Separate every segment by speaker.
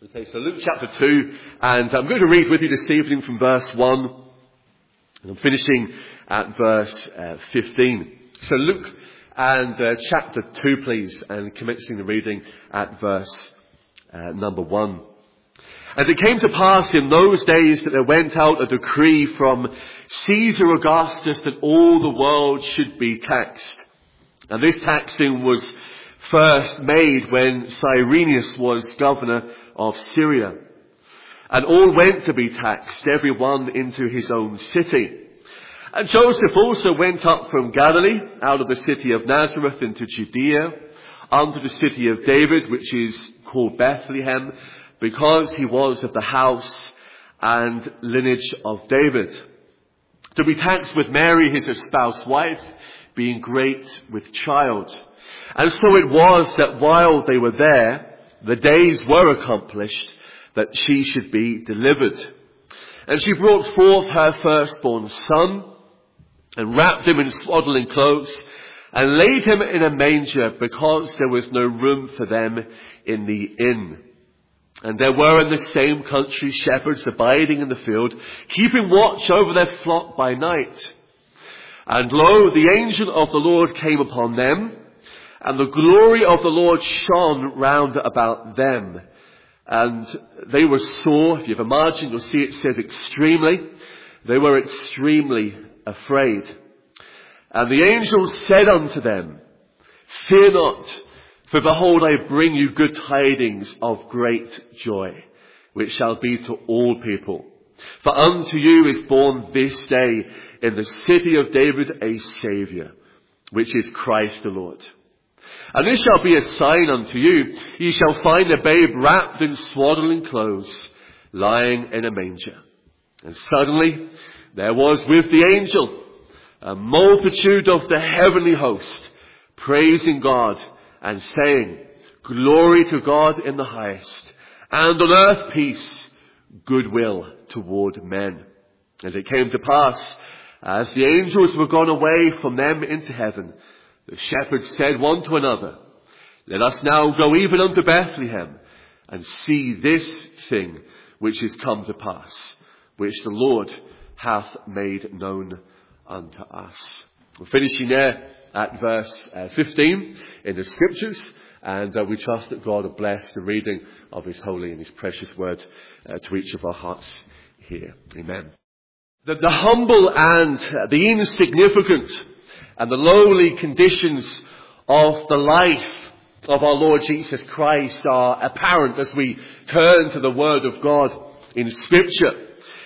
Speaker 1: Okay, so Luke chapter 2, and I'm going to read with you this evening from verse 1, and I'm finishing at verse 15. So Luke and chapter 2, please, and commencing the reading at verse number 1. And it came to pass in those days that there went out a decree from Caesar Augustus that all the world should be taxed. And this taxing was first made when Cyrenius was governor of Syria. And all went to be taxed, every one into his own city. And Joseph also went up from Galilee, out of the city of Nazareth into Judea, unto the city of David, which is called Bethlehem, because he was of the house and lineage of David, to be taxed with Mary his espoused wife, being great with child. And so it was that while they were there, the days were accomplished that she should be delivered. And she brought forth her firstborn son, and wrapped him in swaddling clothes, and laid him in a manger, because there was no room for them in the inn. And there were in the same country shepherds abiding in the field, keeping watch over their flock by night. And lo, the angel of the Lord came upon them, and the glory of the Lord shone round about them. And they were sore. If you have a margin, you'll see it says extremely. They were extremely afraid. And the angel said unto them, Fear not, for behold, I bring you good tidings of great joy, which shall be to all people. For unto you is born this day in the city of David a Saviour, which is Christ the Lord. And this shall be a sign unto you. Ye shall find a babe wrapped in swaddling clothes, lying in a manger. And suddenly there was with the angel a multitude of the heavenly host, praising God and saying, Glory to God in the highest, and on earth peace, goodwill toward men. And it came to pass, as the angels were gone away from them into heaven, the shepherds said one to another, Let us now go even unto Bethlehem, and see this thing which is come to pass, which the Lord hath made known unto us. We're finishing there at verse 15 in the scriptures, and we trust that God will bless the reading of his holy and his precious word to each of our hearts here. Amen. The humble and the insignificant and the lowly conditions of the life of our Lord Jesus Christ are apparent as we turn to the Word of God in Scripture.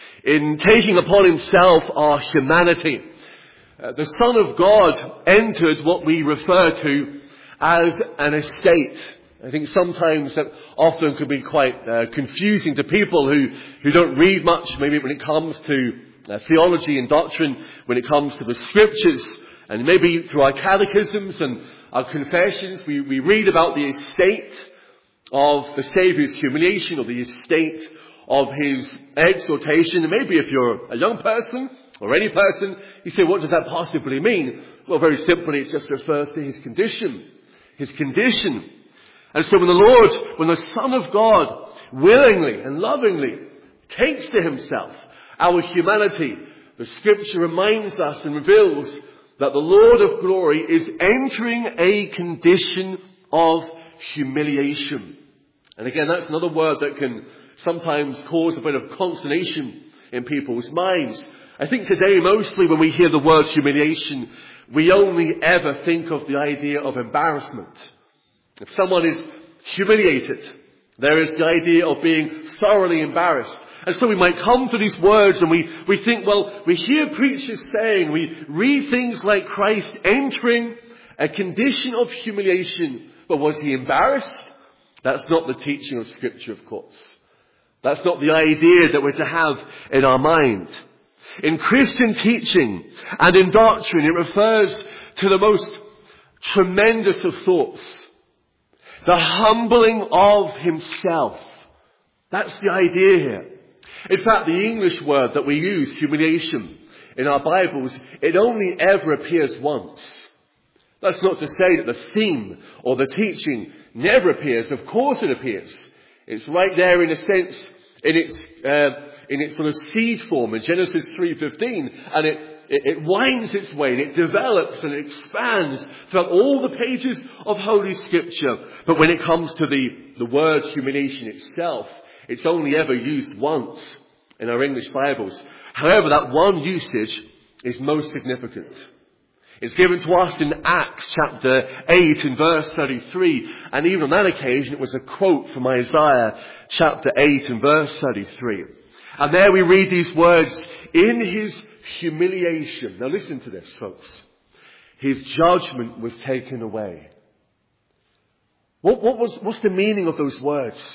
Speaker 1: In taking upon himself our humanity, the Son of God entered what we refer to as an estate. I think sometimes that often could be quite confusing to people who don't read much, maybe when it comes to theology and doctrine, when it comes to the Scriptures. And maybe through our catechisms and our confessions, we read about the estate of the Saviour's humiliation, or the estate of his exaltation. And maybe if you're a young person or any person, you say, what does that possibly mean? Well, very simply, it just refers to his condition. His condition. And so when the Son of God willingly and lovingly takes to himself our humanity, the Scripture reminds us and reveals that the Lord of glory is entering a condition of humiliation. And again, that's another word that can sometimes cause a bit of consternation in people's minds. I think today, mostly when we hear the word humiliation, we only ever think of the idea of embarrassment. If someone is humiliated, there is the idea of being thoroughly embarrassed. And so we might come to these words and we think, well, we hear preachers saying, we read things like Christ entering a condition of humiliation. But was he embarrassed? That's not the teaching of Scripture, of course. That's not the idea that we're to have in our mind. In Christian teaching and in doctrine, it refers to the most tremendous of thoughts. The humbling of himself. That's the idea here. In fact, the English word that we use, humiliation, in our Bibles, it only ever appears once. That's not to say that the theme or the teaching never appears. Of course it appears It's right there in a sense in its sort of seed form in Genesis 3:15, and it winds its way and it develops and it expands throughout all the pages of Holy Scripture. But when it comes to the word humiliation itself, it's only ever used once in our English Bibles. However, that one usage is most significant. It's given to us in Acts chapter 8 and verse 33. And even on that occasion, it was a quote from Isaiah chapter 8 and verse 33. And there we read these words, in his humiliation. Now listen to this, folks. His judgment was taken away. What's the meaning of those words?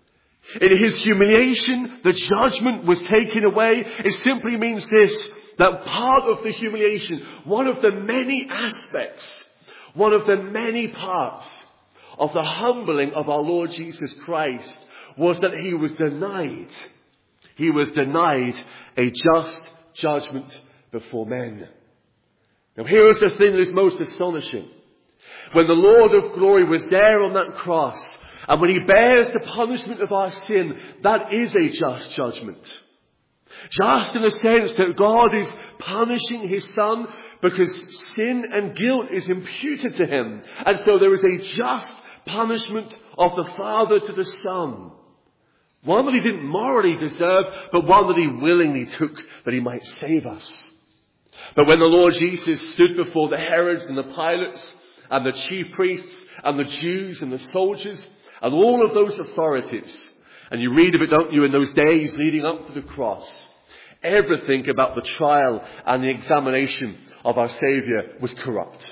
Speaker 1: In his humiliation, the judgment was taken away. It simply means this, that part of the humiliation, one of the many aspects, one of the many parts of the humbling of our Lord Jesus Christ was that he was denied. He was denied a just judgment before men. Now here is the thing that is most astonishing. When the Lord of glory was there on that cross, and when he bears the punishment of our sin, that is a just judgment. Just in the sense that God is punishing his Son because sin and guilt is imputed to him. And so there is a just punishment of the Father to the Son. One that he didn't morally deserve, but one that he willingly took that he might save us. But when the Lord Jesus stood before the Herods and the Pilates and the chief priests and the Jews and the soldiers and all of those authorities, and you read of it, don't you, in those days leading up to the cross, everything about the trial and the examination of our Saviour was corrupt.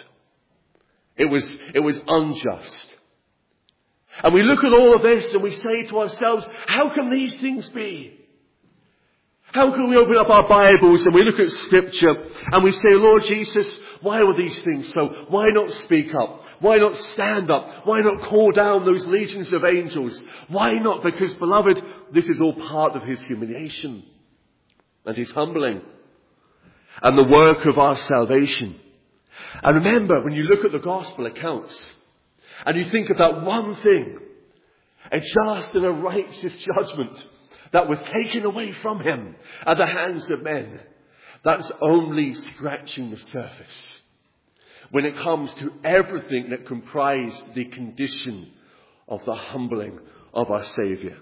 Speaker 1: It was unjust. And we look at all of this and we say to ourselves, how can these things be? How can we open up our Bibles and we look at Scripture and we say, Lord Jesus, why were these things so? Why not speak up? Why not stand up? Why not call down those legions of angels? Why not? Because, beloved, this is all part of his humiliation and his humbling and the work of our salvation. And remember, when you look at the gospel accounts and you think of that one thing, a just and a righteous judgment that was taken away from him at the hands of men, that's only scratching the surface when it comes to everything that comprised the condition of the humbling of our Saviour.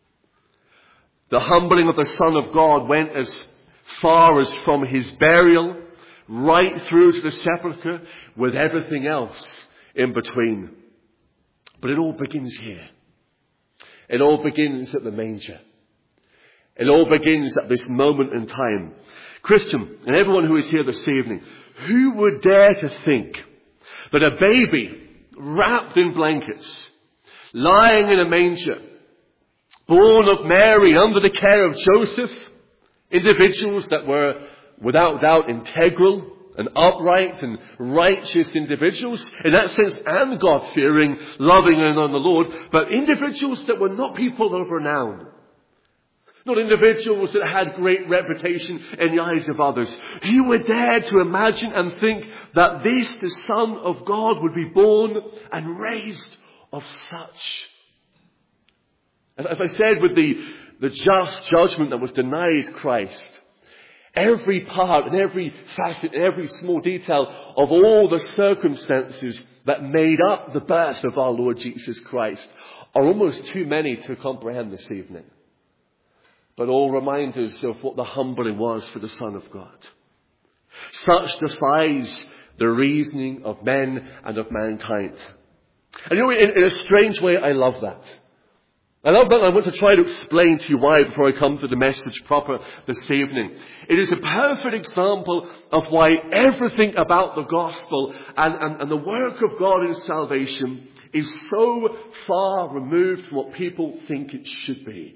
Speaker 1: The humbling of the Son of God went as far as from his burial right through to the sepulchre with everything else in between. But it all begins here. It all begins at the manger. It all begins at this moment in time. Christian, and everyone who is here this evening, who would dare to think that a baby wrapped in blankets, lying in a manger, born of Mary under the care of Joseph, individuals that were without doubt integral and upright and righteous individuals, in that sense, and God-fearing, loving and on the Lord, but individuals that were not people of renown. Not individuals that had great reputation in the eyes of others. Who would dare to imagine and think that this, the Son of God, would be born and raised of such? As I said, with the just judgment that was denied Christ, every part and every facet, every small detail of all the circumstances that made up the birth of our Lord Jesus Christ are almost too many to comprehend this evening. But all reminders of what the humbling was for the Son of God. Such defies the reasoning of men and of mankind. And you know, in a strange way, I love that. I love that. I want to try to explain to you why before I come to the message proper this evening. It is a perfect example of why everything about the gospel and the work of God in salvation is so far removed from what people think it should be.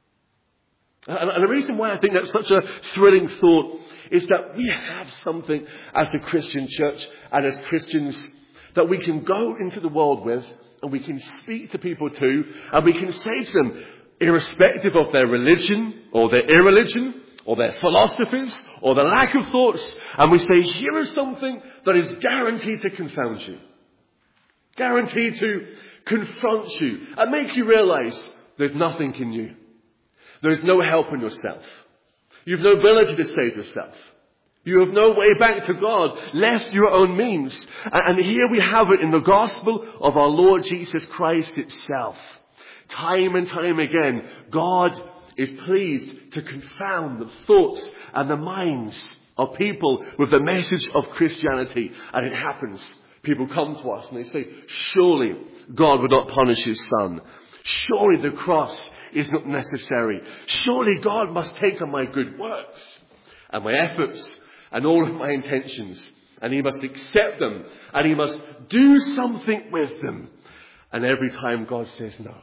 Speaker 1: And the reason why I think that's such a thrilling thought is that we have something as a Christian church and as Christians that we can go into the world with and we can speak to people to and we can say to them, irrespective of their religion or their irreligion or their philosophies or their lack of thoughts, and we say, here is something that is guaranteed to confound you, guaranteed to confront you and make you realize there's nothing in you. There is no help in yourself. You have no ability to save yourself. You have no way back to God, left your own means. And here we have it in the gospel of our Lord Jesus Christ itself. Time and time again, God is pleased to confound the thoughts and the minds of people with the message of Christianity. And it happens. People come to us and they say, surely God would not punish his son. Surely the cross is not necessary. Surely God must take on my good works and my efforts and all of my intentions, and he must accept them, and he must do something with them. And every time God says no.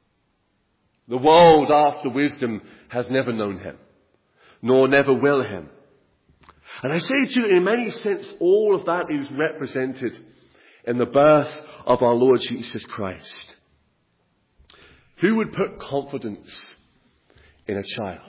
Speaker 1: The world after wisdom has never known him, nor never will him. And I say to you, in many sense, all of that is represented in the birth of our Lord Jesus Christ. Who would put confidence in a child?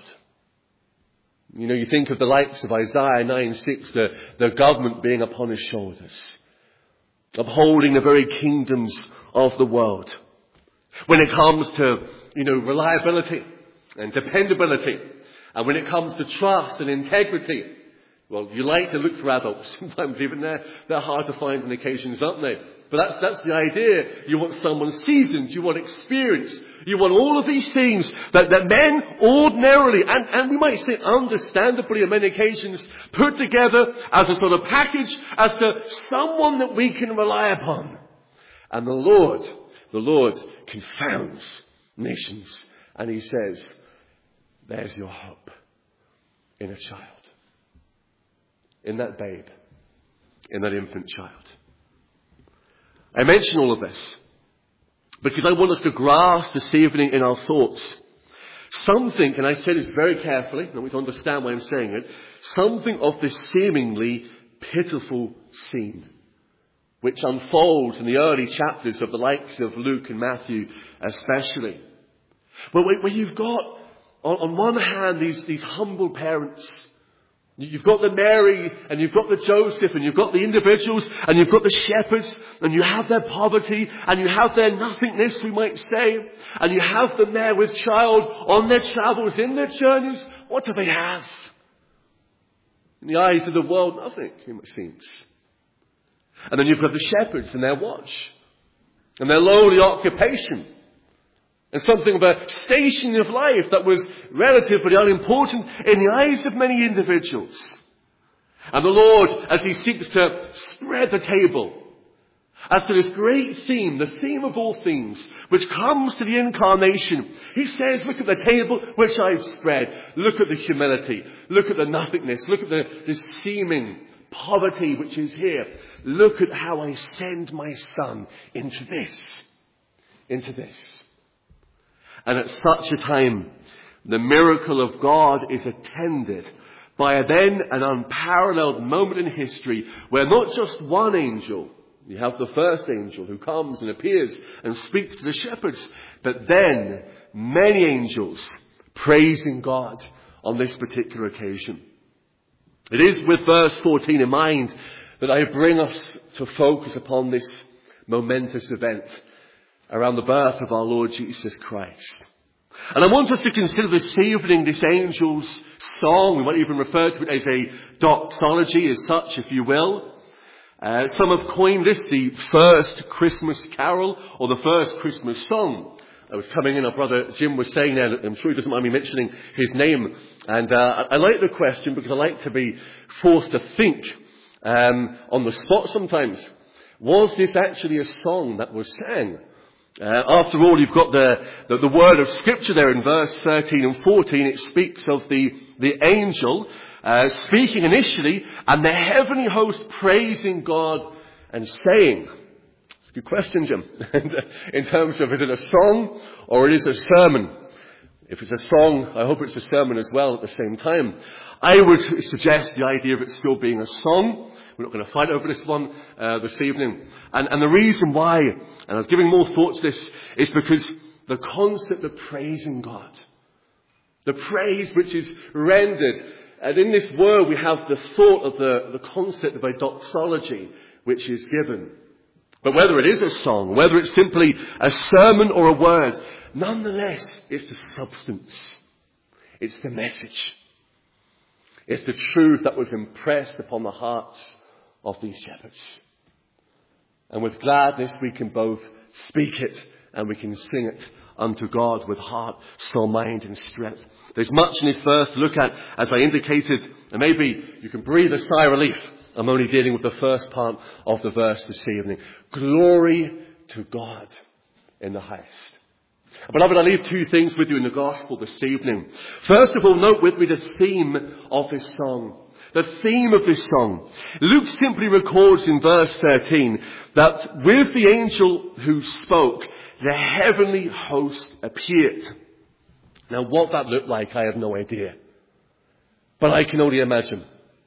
Speaker 1: You know, you think of the likes of Isaiah 9:6, the government being upon his shoulders, upholding the very kingdoms of the world. When it comes to, reliability and dependability, and when it comes to trust and integrity, well, you like to look for adults. Sometimes even they're hard to find on occasions, aren't they? But that's the idea. You want someone seasoned. You want experience. You want all of these things that men ordinarily, and we might say understandably on many occasions, put together as a sort of package as to someone that we can rely upon. And the Lord confounds nations. And he says, there's your hope in a child. In that babe. In that infant child. I mention all of this because I want us to grasp this evening in our thoughts something, and I say this very carefully, and we to understand why I'm saying it, something of this seemingly pitiful scene which unfolds in the early chapters of the likes of Luke and Matthew especially. Where you've got, on one hand, these humble parents. You've got the Mary, and you've got the Joseph, and you've got the individuals, and you've got the shepherds, and you have their poverty, and you have their nothingness, we might say, and you have them there with child on their travels, in their journeys. What do they have? In the eyes of the world, nothing, it seems. And then you've got the shepherds and their watch, and their lowly occupation, and something of a station of life that was relatively unimportant in the eyes of many individuals. And the Lord, as he seeks to spread the table, as to this great theme, the theme of all things, which comes to the incarnation, he says, look at the table which I've spread. Look at the humility. Look at the nothingness. Look at the seeming poverty which is here. Look at how I send my son into this. Into this. And at such a time, the miracle of God is attended by an unparalleled moment in history where not just one angel, you have the first angel who comes and appears and speaks to the shepherds, but then many angels praising God on this particular occasion. It is with verse 14 in mind that I bring us to focus upon this momentous event around the birth of our Lord Jesus Christ. And I want us to consider this evening this angel's song. We might even refer to it as a doxology, as such, if you will. Some have coined this the first Christmas carol or the first Christmas song. I was coming in, our brother Jim was saying there, I'm sure he doesn't mind me mentioning his name. And I like the question because I like to be forced to think on the spot sometimes. Was this actually a song that was sang? After all, you've got the word of Scripture there in verse 13 and 14. It speaks of the angel speaking initially, and the heavenly host praising God and saying. It's a good question, Jim. In terms of, is it a song or it is a sermon? If it's a song, I hope it's a sermon as well at the same time. I would suggest the idea of it still being a song. We're not going to fight over this one this evening. And the reason why, and I was giving more thought to this, is because the concept of praising God, the praise which is rendered, and in this word we have the thought of the concept of a doxology which is given. But whether it is a song, whether it's simply a sermon or a word, nonetheless, it's the substance. It's the message. It's the truth that was impressed upon the hearts of these shepherds. And with gladness we can both speak it and we can sing it unto God with heart, soul, mind and strength. There's much in this verse to look at, as I indicated, and maybe you can breathe a sigh of relief. I'm only dealing with the first part of the verse this evening. Glory to God in the highest. Beloved, I leave two things with you in the gospel this evening. First of all, note with me the theme of this song. The theme of this song. Luke simply records in verse 13 that with the angel who spoke, the heavenly host appeared. Now what that looked like, I have no idea. But I can only imagine.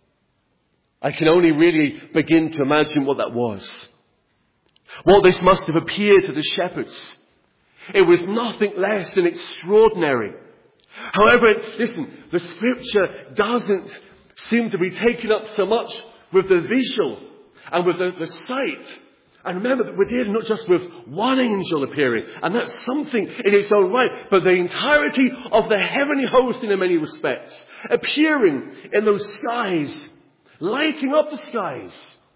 Speaker 1: I can only really begin to imagine what that was. What this must have appeared to the shepherds. It was nothing less than extraordinary. However, listen, the scripture doesn't seem to be taken up so much with the visual and with the sight. And remember that we're dealing not just with one angel appearing, and that's something in its own right, but the entirety of the heavenly host in many respects, appearing in those skies, lighting up the skies.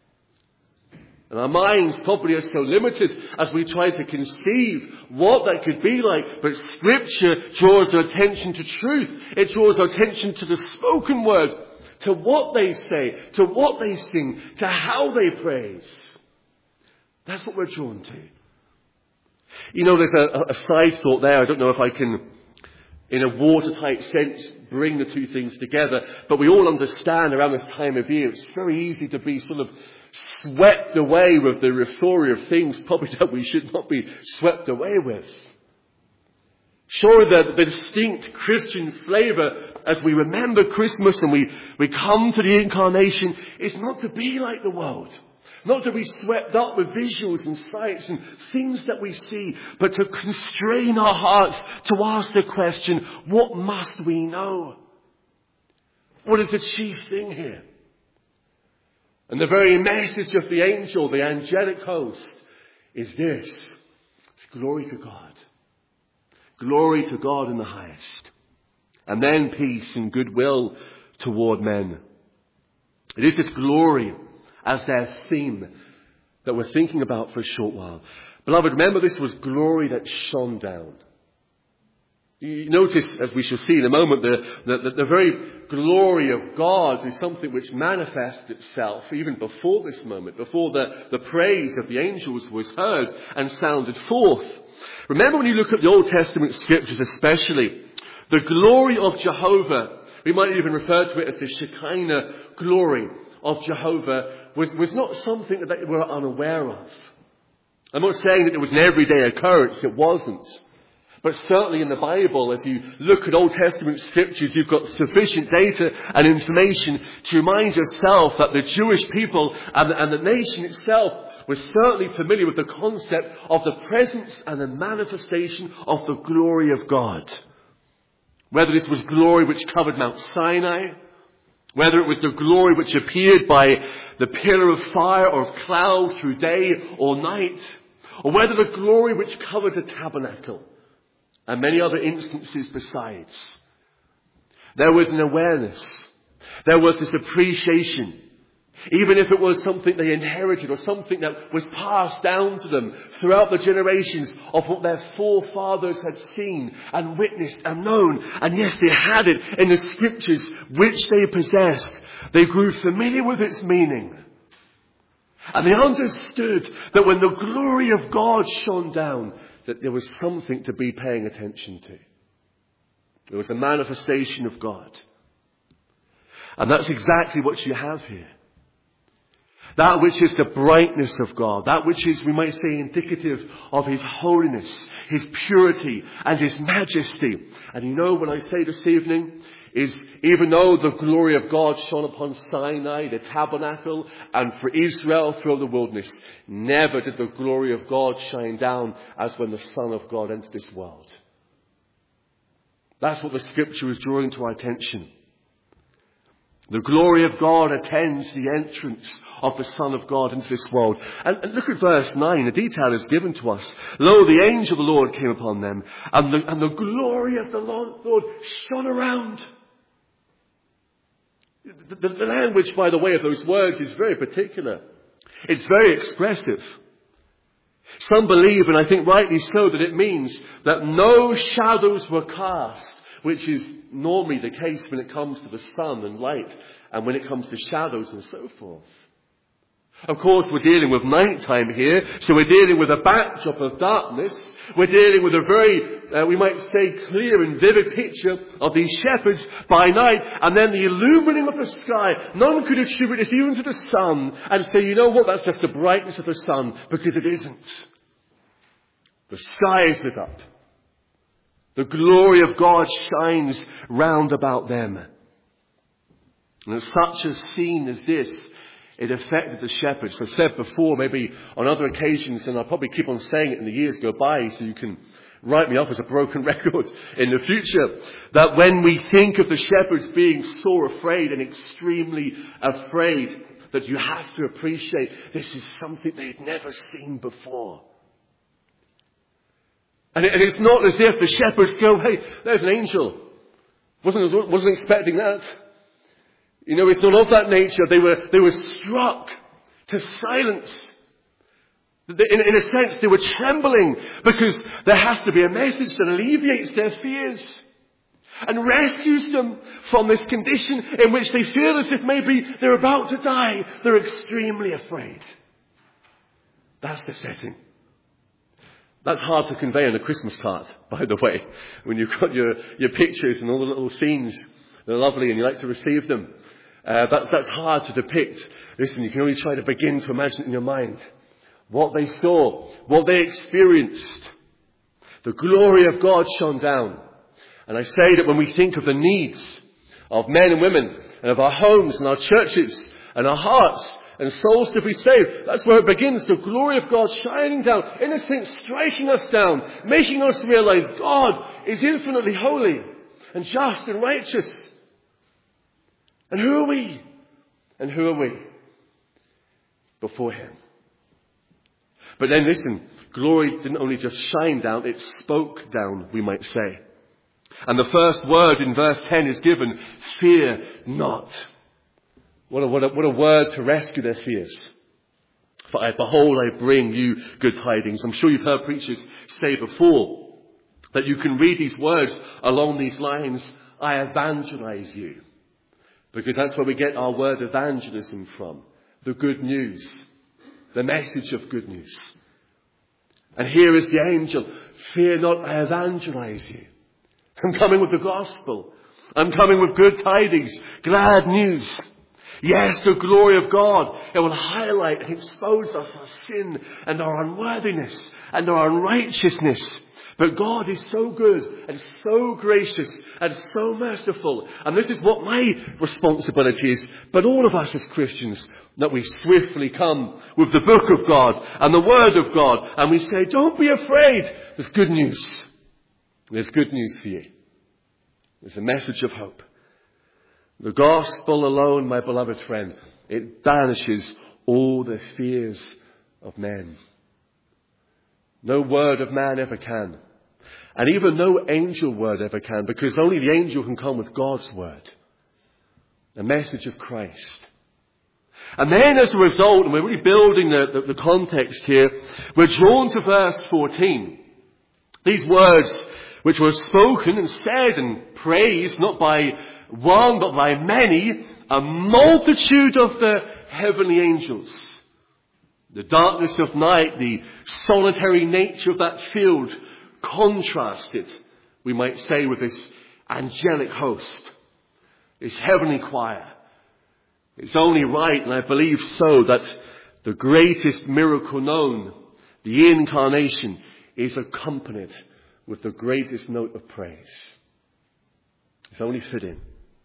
Speaker 1: And our minds probably are so limited as we try to conceive what that could be like. But Scripture draws our attention to truth. It draws our attention to the spoken word, to what they say, to what they sing, to how they praise. That's what we're drawn to. You know, there's a side thought there. I don't know if I can, in a watertight sense, bring the two things together. But we all understand around this time of year, it's very easy to be sort of swept away with the euphoria of things probably that we should not be swept away with. Sure, the distinct Christian flavour as we remember Christmas and we come to the incarnation is not to be like the world. Not to be swept up with visuals and sights and things that we see, but to constrain our hearts to ask the question, what must we know? What is the chief thing here? And the very message of the angel, the angelic host, is this. It's glory to God. Glory to God in the highest. And then peace and goodwill toward men. It is this glory as their theme that we're thinking about for a short while. Beloved, remember this was glory that shone down. You notice, as we shall see in a moment, the very glory of God is something which manifests itself even before this moment, before the praise of the angels was heard and sounded forth. Remember when you look at the Old Testament scriptures especially, the glory of Jehovah, we might even refer to it as the Shekinah glory of Jehovah, was not something that they were unaware of. I'm not saying that it was an everyday occurrence, it wasn't. But certainly in the Bible, as you look at Old Testament scriptures, you've got sufficient data and information to remind yourself that the Jewish people and the nation itself was certainly familiar with the concept of the presence and the manifestation of the glory of God. Whether this was glory which covered Mount Sinai, whether it was the glory which appeared by the pillar of fire or of cloud through day or night, or whether the glory which covered the tabernacle, and many other instances besides. There was an awareness. There was this appreciation. Even if it was something they inherited or something that was passed down to them throughout the generations of what their forefathers had seen and witnessed and known. And yes, they had it in the scriptures which they possessed. They grew familiar with its meaning. And they understood that when the glory of God shone down, that there was something to be paying attention to. There was a manifestation of God. And that's exactly what you have here. That which is the brightness of God. That which is, we might say, indicative of His holiness, His purity and His majesty. And you know what I say this evening is, even though the glory of God shone upon Sinai, the tabernacle, and for Israel throughout the wilderness, never did the glory of God shine down as when the Son of God entered this world. That's what the scripture is drawing to our attention. The glory of God attends the entrance of the Son of God into this world. And look at verse 9. The detail is given to us. Lo, the angel of the Lord came upon them, and the glory of the Lord shone around. The language, by the way, of those words is very particular. It's very expressive. Some believe, and I think rightly so, that it means that no shadows were cast, which is normally the case when it comes to the sun and light, and when it comes to shadows and so forth. Of course, we're dealing with nighttime here, so we're dealing with a backdrop of darkness. We're dealing with a very, we might say, clear and vivid picture of these shepherds by night, and then the illumining of the sky. None could attribute this even to the sun and say, you know what, that's just the brightness of the sun, because it isn't. The sky is lit up. The glory of God shines round about them. And such a scene as this, it affected the shepherds. I've said before, maybe on other occasions, and I'll probably keep on saying it in the years go by, so you can write me off as a broken record in the future, that when we think of the shepherds being sore afraid and extremely afraid, that you have to appreciate this is something they'd never seen before. And it's not as if the shepherds go, hey, there's an angel. Wasn't expecting that. You know, it's not of that nature. They were struck to silence. In a sense, they were trembling because there has to be a message that alleviates their fears and rescues them from this condition in which they feel as if maybe they're about to die. They're extremely afraid. That's the setting. That's hard to convey on a Christmas card, by the way, when you've got your pictures and all the little scenes. They're lovely and you like to receive them. That's hard to depict. Listen, you can only try to begin to imagine it in your mind. What they saw, what they experienced. The glory of God shone down. And I say that when we think of the needs of men and women and of our homes and our churches and our hearts and souls to be saved, that's where it begins. The glory of God shining down, in a sense striking us down, making us realize God is infinitely holy and just and righteous. And who are we? And who are we before Him? But then listen, glory didn't only just shine down, it spoke down, we might say. And the first word in verse 10 is given, fear not. What a word to rescue their fears. For behold, I bring you good tidings. I'm sure you've heard preachers say before that you can read these words along these lines, I evangelize you. Because that's where we get our word evangelism from. The good news. The message of good news. And here is the angel. Fear not, I evangelize you. I'm coming with the gospel. I'm coming with good tidings. Glad news. Yes, the glory of God. It will highlight and expose us our sin and our unworthiness and our unrighteousness. But God is so good and so gracious and so merciful. And this is what my responsibility is. But all of us as Christians, that we swiftly come with the book of God and the word of God. And we say, don't be afraid. There's good news. There's good news for you. There's a message of hope. The gospel alone, my beloved friend, it banishes all the fears of men. No word of man ever can. And even no angel word ever can, because only the angel can come with God's word. The message of Christ. And then as a result, and we're really building the context here, we're drawn to verse 14. These words which were spoken and said and praised, not by one but by many, a multitude of the heavenly angels. The darkness of night, the solitary nature of that field contrasted, we might say, with this angelic host, this heavenly choir. It's only right, and I believe so, that the greatest miracle known, the incarnation, is accompanied with the greatest note of praise. It's only fitting.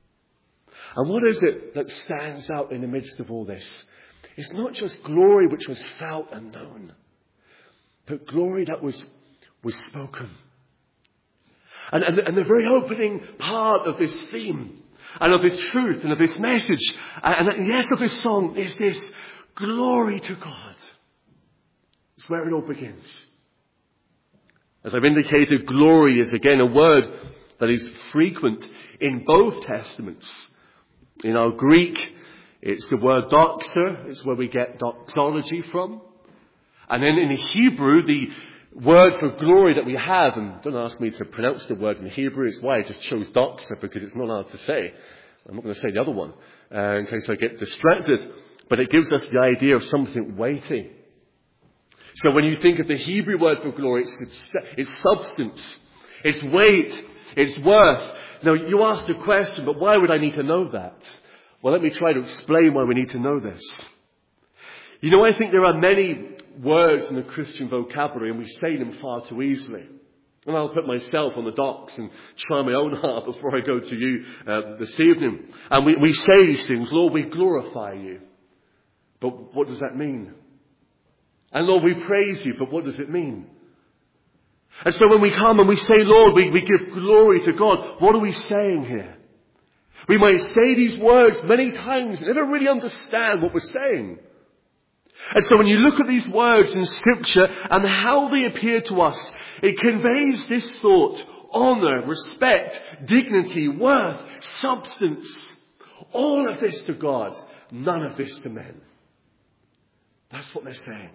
Speaker 1: And what is it that stands out in the midst of all this? It's not just glory which was felt and known, but glory that was spoken. And the very opening part of this theme, and of this truth and of this message, and yes, of this song, is this glory to God. It's where it all begins. As I've indicated, glory is again a word that is frequent in both Testaments. In our Greek, it's the word doxa. It's where we get doxology from. And then in Hebrew, the word for glory that we have, and don't ask me to pronounce the word in Hebrew, it's why I just chose doxa, because it's not hard to say. I'm not going to say the other one, in case I get distracted. But it gives us the idea of something weighty. So when you think of the Hebrew word for glory, it's substance, it's weight, it's worth. Now, you ask the question, but why would I need to know that? Well, let me try to explain why we need to know this. You know, I think there are many words in the Christian vocabulary, and we say them far too easily. And I'll put myself on the docks and try my own heart before I go to you this evening. And we say these things, Lord, we glorify you. But what does that mean? And Lord, we praise you, but what does it mean? And so when we come and we say, Lord, we give glory to God, what are we saying here? We might say these words many times and never really understand what we're saying. And so when you look at these words in Scripture and how they appear to us, it conveys this thought: honour, respect, dignity, worth, substance. All of this to God, none of this to men. That's what they're saying.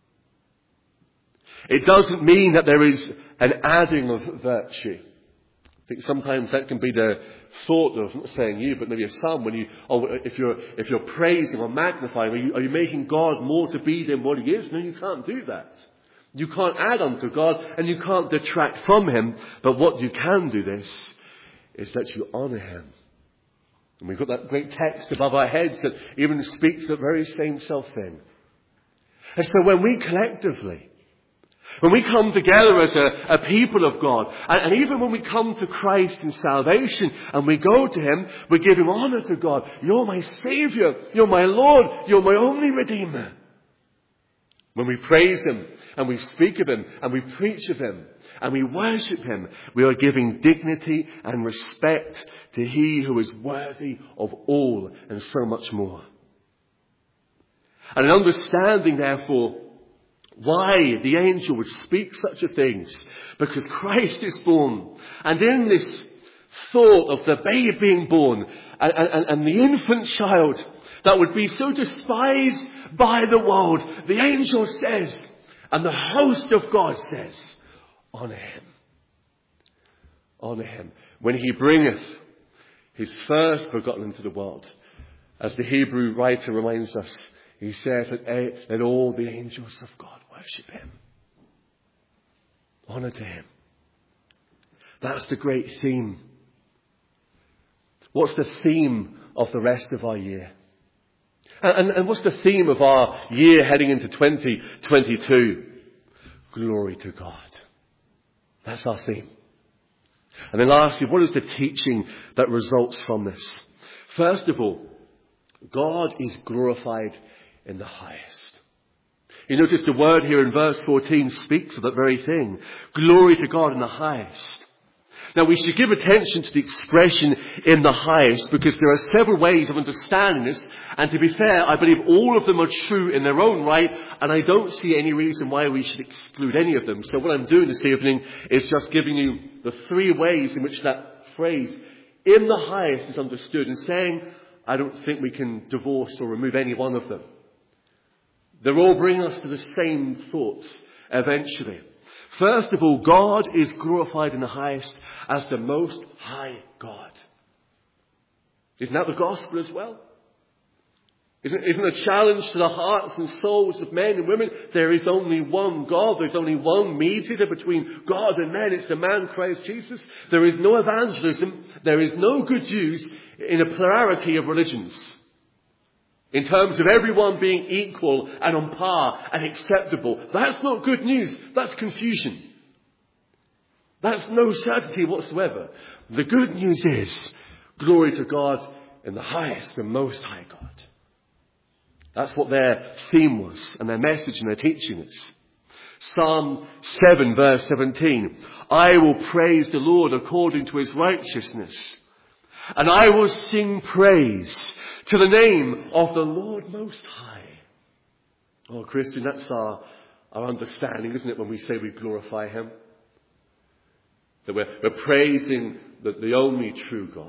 Speaker 1: It doesn't mean that there is an adding of virtue. I think sometimes that can be the thought of, I'm not saying you, but maybe of some, when if you're praising or magnifying, are you making God more to be than what he is? No, you can't do that. You can't add unto God, and you can't detract from him. But what you can do is that you honour him. And we've got that great text above our heads that even speaks the very same self thing. And so when we collectively, when we come together as a people of God, and even when we come to Christ in salvation and we go to him, we're giving honour to God. You're my Saviour. You're my Lord. You're my only Redeemer. When we praise him and we speak of him and we preach of him and we worship him, we are giving dignity and respect to he who is worthy of all and so much more. And an understanding, therefore, why the angel would speak such a thing, because Christ is born. And in this thought of the babe being born and the infant child that would be so despised by the world, the angel says, and the host of God says, honour him. Honour him. When he bringeth his first begotten into the world, as the Hebrew writer reminds us, he says that all the angels of God worship him. Honour to him. That's the great theme. What's the theme of the rest of our year? And what's the theme of our year heading into 2022? Glory to God. That's our theme. And then lastly, what is the teaching that results from this? First of all, God is glorified in the highest. You notice the word here in verse 14 speaks of that very thing. Glory to God in the highest. Now we should give attention to the expression in the highest, because there are several ways of understanding this. And to be fair, I believe all of them are true in their own right, and I don't see any reason why we should exclude any of them. So what I'm doing this evening is just giving you the three ways in which that phrase, in the highest, is understood, and saying, I don't think we can divorce or remove any one of them. They're all bringing us to the same thoughts eventually. First of all, God is glorified in the highest as the Most High God. Isn't that the gospel as well? Isn't a challenge to the hearts and souls of men and women? There is only one God. There's only one mediator between God and men. It's the man Christ Jesus. There is no evangelism. There is no good news in a plurality of religions. In terms of everyone being equal and on par and acceptable. That's not good news. That's confusion. That's no certainty whatsoever. The good news is glory to God in the highest, the Most High God. That's what their theme was, and their message and their teaching is. Psalm 7 verse 17. I will praise the Lord according to his righteousness. And I will sing praise to the name of the Lord Most High. Oh, Christian, that's our understanding, isn't it, when we say we glorify him? That we're praising the only true God.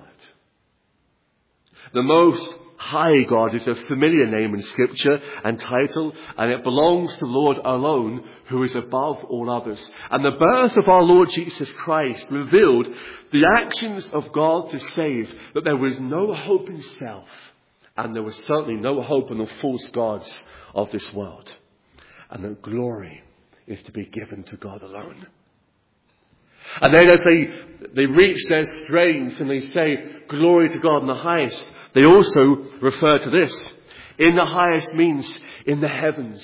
Speaker 1: The Most High God is a familiar name in Scripture and title, and it belongs to the Lord alone, who is above all others. And the birth of our Lord Jesus Christ revealed the actions of God to save, that there was no hope in self, and there was certainly no hope in the false gods of this world. And that glory is to be given to God alone. And then as they reach their strains and they say, glory to God in the highest, they also refer to this. In the highest means in the heavens.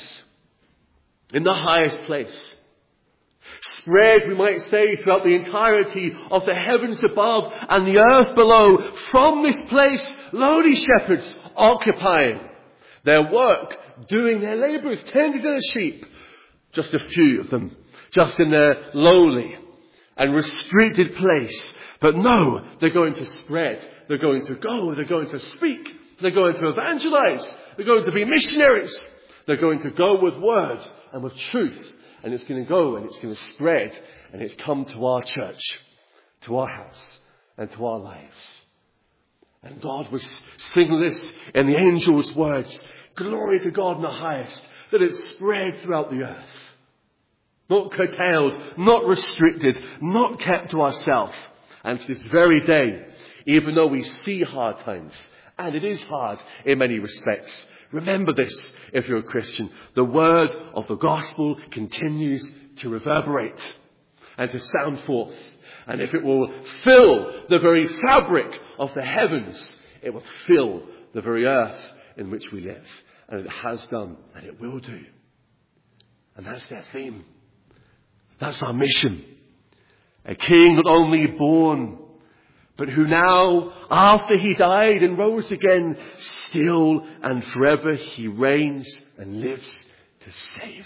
Speaker 1: In the highest place. Spread, we might say, throughout the entirety of the heavens above and the earth below. From this place, lowly shepherds occupying their work, doing their labours, tending their sheep. Just a few of them, just in their lowly and restricted place. But no, they're going to spread. They're going to go. They're going to speak. They're going to evangelize. They're going to be missionaries. They're going to go with word and with truth. And it's going to go and it's going to spread. And it's come to our church, to our house, and to our lives. And God was singing this in the angel's words. Glory to God in the highest. That it spread throughout the earth. Not curtailed, not restricted, not kept to ourselves. And to this very day, even though we see hard times, and it is hard in many respects, remember this if you're a Christian. The word of the gospel continues to reverberate and to sound forth. And if it will fill the very fabric of the heavens, it will fill the very earth in which we live. And it has done, and it will do. And that's their theme. That's our mission. A king not only born, but who now, after he died and rose again, still and forever he reigns and lives to save.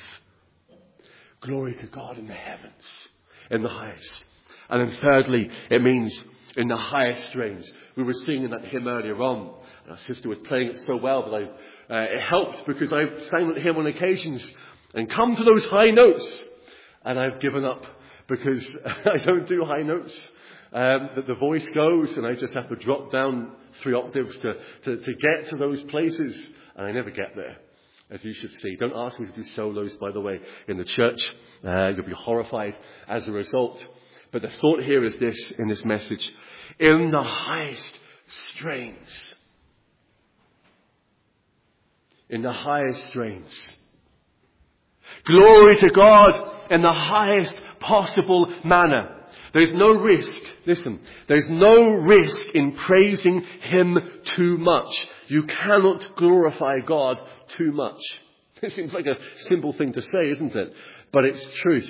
Speaker 1: Glory to God in the heavens, in the highest. And then thirdly, it means in the highest strains. We were singing that hymn earlier on, and our sister was playing it so well that it helped because I sang that hymn on occasions and come to those high notes. And I've given up because I don't do high notes. That the voice goes and I just have to drop down 3 octaves to get to those places. And I never get there, as you should see. Don't ask me to do solos, by the way, in the church. You'll be horrified as a result. But the thought here is this, in this message. In the highest strains. In the highest strains. Glory to God in the highest possible manner. There's no risk. Listen, there's no risk in praising him too much. You cannot glorify God too much. It seems like a simple thing to say, isn't it? But it's truth.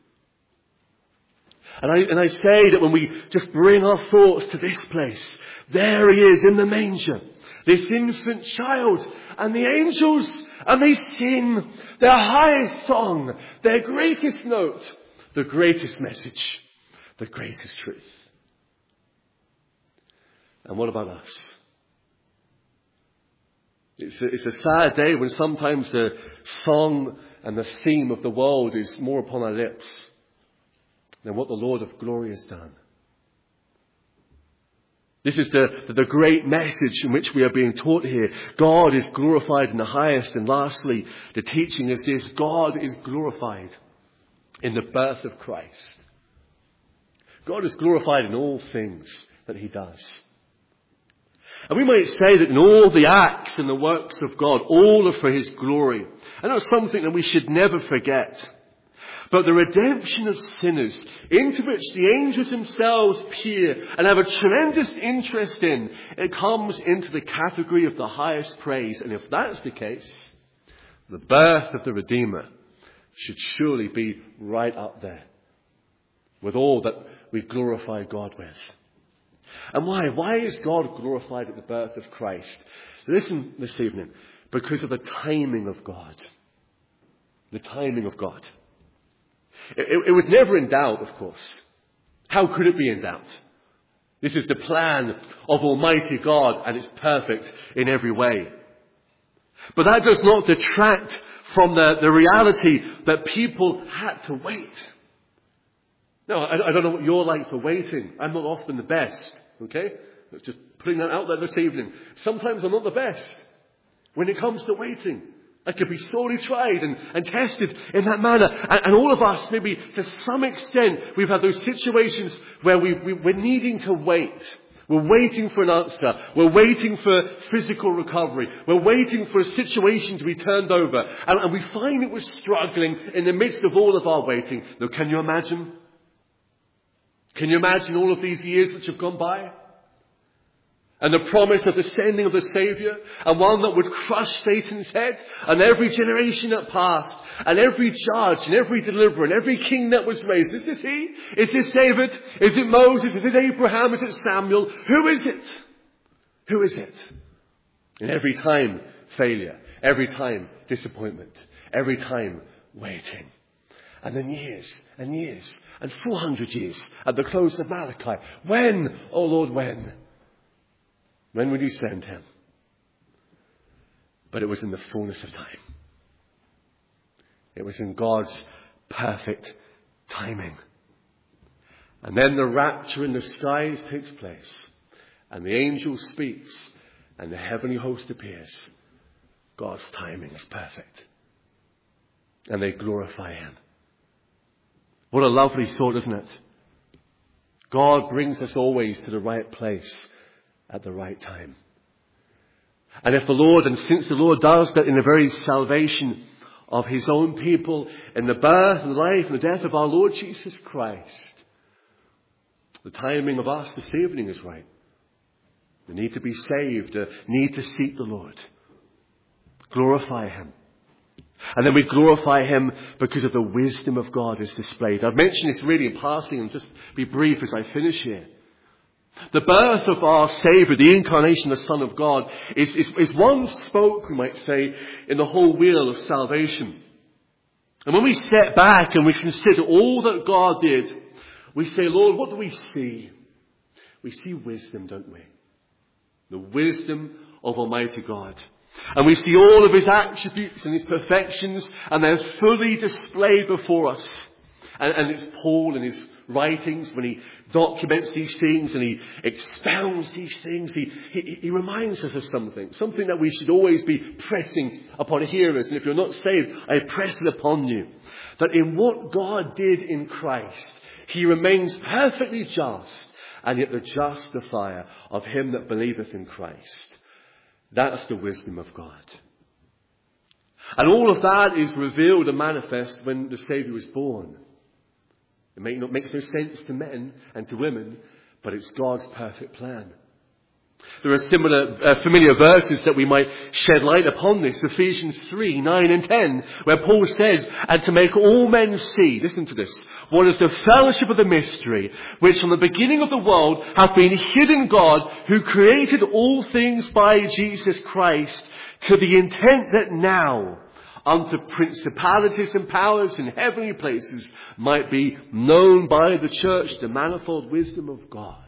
Speaker 1: And I say that when we just bring our thoughts to this place, there he is in the manger, this infant child, and the angels, and they sing their highest song, their greatest note, the greatest message, the greatest truth. And what about us? It's a sad day when sometimes the song and the theme of the world is more upon our lips than what the Lord of glory has done. This is the great message in which we are being taught here. God is glorified in the highest. And lastly, the teaching is this: God is glorified in the birth of Christ. God is glorified in all things that he does. And we might say that in all the acts and the works of God, all are for his glory. And that's something that we should never forget. But the redemption of sinners, into which the angels themselves peer and have a tremendous interest in, it comes into the category of the highest praise. And if that's the case, the birth of the Redeemer should surely be right up there with all that we glorify God with. And why? Why is God glorified at the birth of Christ? Listen this evening, because of the timing of God. The timing of God. It was never in doubt, of course. How could it be in doubt? This is the plan of Almighty God, and it's perfect in every way. But that does not detract from the reality that people had to wait. No, I don't know what you're like for waiting. I'm not often the best, okay? Let's just putting that out there this evening. Sometimes I'm not the best when it comes to waiting. I could be sorely tried and tested in that manner. And all of us, maybe to some extent, we've had those situations where we're needing to wait. We're waiting for an answer. We're waiting for physical recovery. We're waiting for a situation to be turned over. And we find that we're struggling in the midst of all of our waiting. Now, can you imagine? Can you imagine all of these years which have gone by? And the promise of the sending of the Saviour, and one that would crush Satan's head, and every generation that passed, and every judge, and every deliverer, and every king that was raised. Is this he? Is this David? Is it Moses? Is it Abraham? Is it Samuel? Who is it? Who is it? And every time, failure. Every time, disappointment. Every time, waiting. And then years, and years, and 400 years at the close of Malachi. When, oh Lord, when? When will you send him? But it was in the fullness of time. It was in God's perfect timing. And then the rapture in the skies takes place. And the angel speaks. And the heavenly host appears. God's timing is perfect. And they glorify him. What a lovely thought, isn't it? God brings us always to the right place at the right time. And if the Lord, and since the Lord does that in the very salvation of his own people, in the birth and life and the death of our Lord Jesus Christ, the timing of us this evening is right. We need to be saved, need to seek the Lord. Glorify him. And then we glorify him because of the wisdom of God is displayed. I've mentioned this really in passing, and just be brief as I finish here. The birth of our Saviour, the incarnation of the Son of God, is one spoke, we might say, in the whole wheel of salvation. And when we step back and we consider all that God did, we say, Lord, what do we see? We see wisdom, don't we? The wisdom of Almighty God. And we see all of his attributes and his perfections, and they're fully displayed before us. And it's Paul in his writings, when he documents these things and he expounds these things, he reminds us of something that we should always be pressing upon hearers. And if you're not saved, I press it upon you. That in what God did in Christ, he remains perfectly just, and yet the justifier of him that believeth in Christ. That's the wisdom of God. And all of that is revealed and manifest when the Saviour was born. It makes no sense to men and to women, but it's God's perfect plan. There are similar familiar verses that we might shed light upon this. Ephesians 3, 9 and 10, where Paul says, and to make all men see, listen to this, what is the fellowship of the mystery, which from the beginning of the world hath been hid in God, who created all things by Jesus Christ, to the intent that now unto principalities and powers in heavenly places might be known by the church the manifold wisdom of God.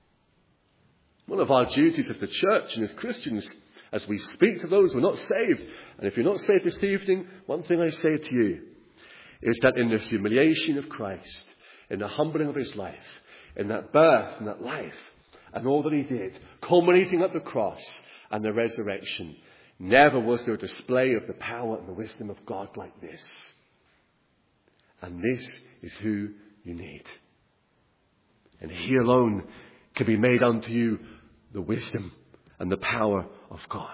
Speaker 1: One of our duties as the church and as Christians, as we speak to those who are not saved, and if you're not saved this evening, one thing I say to you is that in the humiliation of Christ, in the humbling of his life, in that birth and that life, and all that he did, culminating at the cross and the resurrection, never was there a display of the power and the wisdom of God like this. And this is who you need. And he alone can be made unto you the wisdom and the power of God.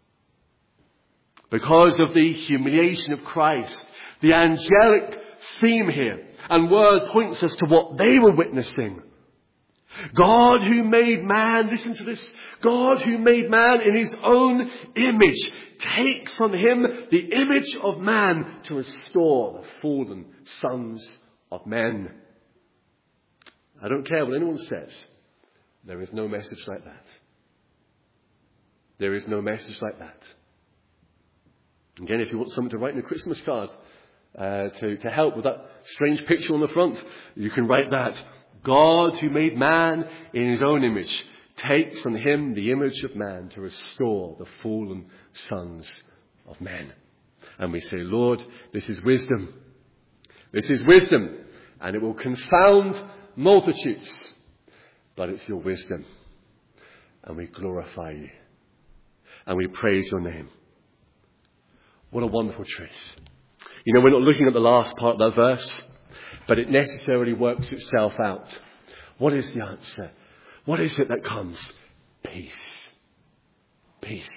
Speaker 1: Because of the humiliation of Christ, the angelic theme here and word points us to what they were witnessing. God who made man, listen to this, God who made man in his own image takes on him the image of man to restore the fallen sons of men. I don't care what anyone says. There is no message like that. There is no message like that. Again, if you want someone to write in a Christmas card to help with that strange picture on the front, you can write that. God, who made man in his own image, takes on him the image of man to restore the fallen sons of men. And we say, Lord, this is wisdom. This is wisdom, and it will confound multitudes. But it's your wisdom, and we glorify you, and we praise your name. What a wonderful truth. You know, we're not looking at the last part of that verse, but it necessarily works itself out. What is the answer? What is it that comes? Peace. Peace.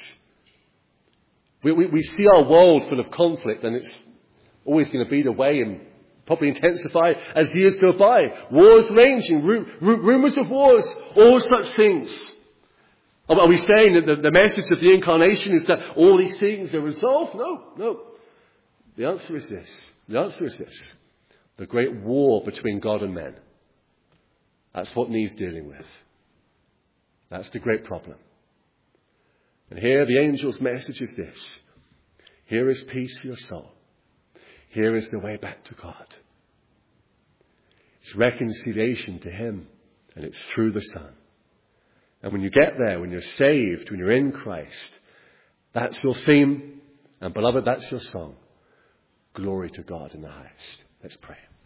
Speaker 1: We see our world full of conflict, and it's always going to be the way, and probably intensify as years go by. Wars ranging, rumours of wars, all such things. Are we saying that the message of the incarnation is that all these things are resolved? No. The answer is this. The great war between God and men. That's what needs dealing with. That's the great problem. And here the angel's message is this. Here is peace for your soul. Here is the way back to God. It's reconciliation to him, and it's through the Son. And when you get there, when you're saved, when you're in Christ, that's your theme. And beloved, that's your song. Glory to God in the highest. Let's pray.